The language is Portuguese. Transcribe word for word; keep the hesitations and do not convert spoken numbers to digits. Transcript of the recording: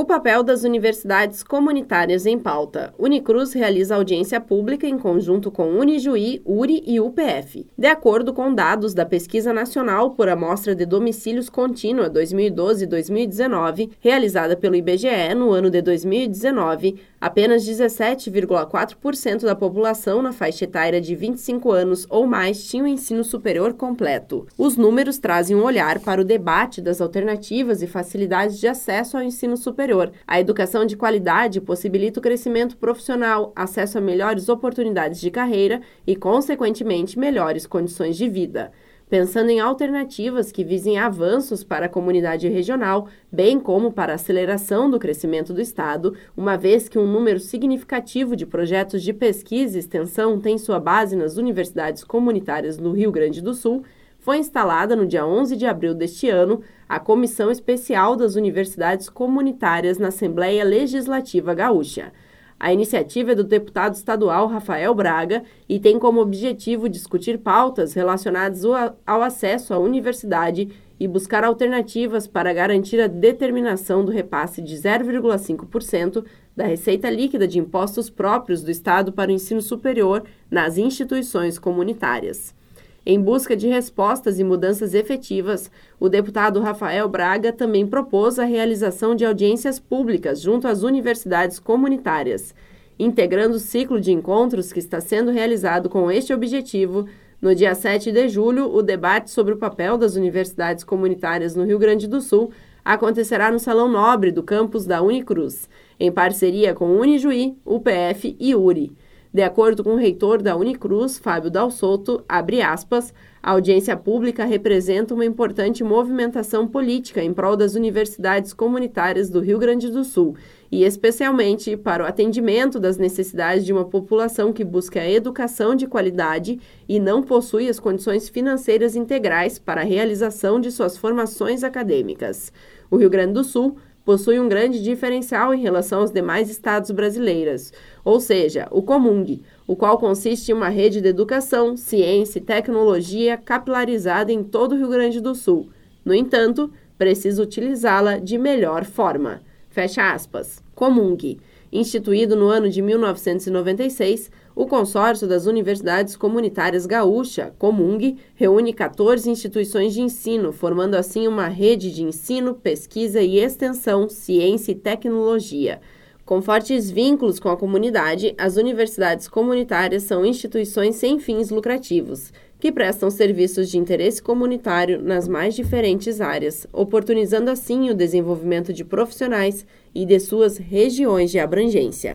papel das universidades comunitárias em pauta. Unicruz realiza audiência pública em conjunto com Unijuí, URI e U P F. De acordo com dados da Pesquisa Nacional por Amostra de Domicílios Contínua dois mil e doze a dois mil e dezenove, realizada pelo I B G E no ano de dois mil e dezenove, apenas dezessete vírgula quatro por cento da população na faixa etária de vinte e cinco anos ou mais tinha o ensino superior completo. Os números trazem um olhar para o debate das alternativas e facilidades de acesso ao ensino superior. A educação de qualidade possibilita o crescimento profissional, acesso a melhores oportunidades de carreira e, consequentemente, melhores condições de vida. Pensando em alternativas que visem avanços para a comunidade regional, bem como para a aceleração do crescimento do Estado, uma vez que um número significativo de projetos de pesquisa e extensão tem sua base nas universidades comunitárias no Rio Grande do Sul, foi instalada no dia onze de abril deste ano a Comissão Especial das Universidades Comunitárias na Assembleia Legislativa Gaúcha. A iniciativa é do deputado estadual Rafael Braga e tem como objetivo discutir pautas relacionadas ao acesso à universidade e buscar alternativas para garantir a determinação do repasse de zero vírgula cinco por cento da receita líquida de impostos próprios do Estado para o ensino superior nas instituições comunitárias. Em busca de respostas e mudanças efetivas, o deputado Rafael Braga também propôs a realização de audiências públicas junto às universidades comunitárias. Integrando o ciclo de encontros que está sendo realizado com este objetivo, no dia sete de julho, o debate sobre o papel das universidades comunitárias no Rio Grande do Sul acontecerá no Salão Nobre do campus da Unicruz, em parceria com Unijuí, U P F e URI. De acordo com o reitor da Unicruz, Fábio Dalsotto, abre aspas, a audiência pública representa uma importante movimentação política em prol das universidades comunitárias do Rio Grande do Sul e especialmente para o atendimento das necessidades de uma população que busca a educação de qualidade e não possui as condições financeiras integrais para a realização de suas formações acadêmicas. O Rio Grande do Sul possui um grande diferencial em relação aos demais estados brasileiros, ou seja, o Comung, o qual consiste em uma rede de educação, ciência e tecnologia capilarizada em todo o Rio Grande do Sul. No entanto, precisa utilizá-la de melhor forma. Fecha aspas. Comung. Instituído no ano de mil novecentos e noventa e seis, o Consórcio das Universidades Comunitárias Gaúcha, Comung, reúne quatorze instituições de ensino, formando assim uma rede de ensino, pesquisa e extensão, ciência e tecnologia. Com fortes vínculos com a comunidade, as universidades comunitárias são instituições sem fins lucrativos, que prestam serviços de interesse comunitário nas mais diferentes áreas, oportunizando assim o desenvolvimento de profissionais e de suas regiões de abrangência.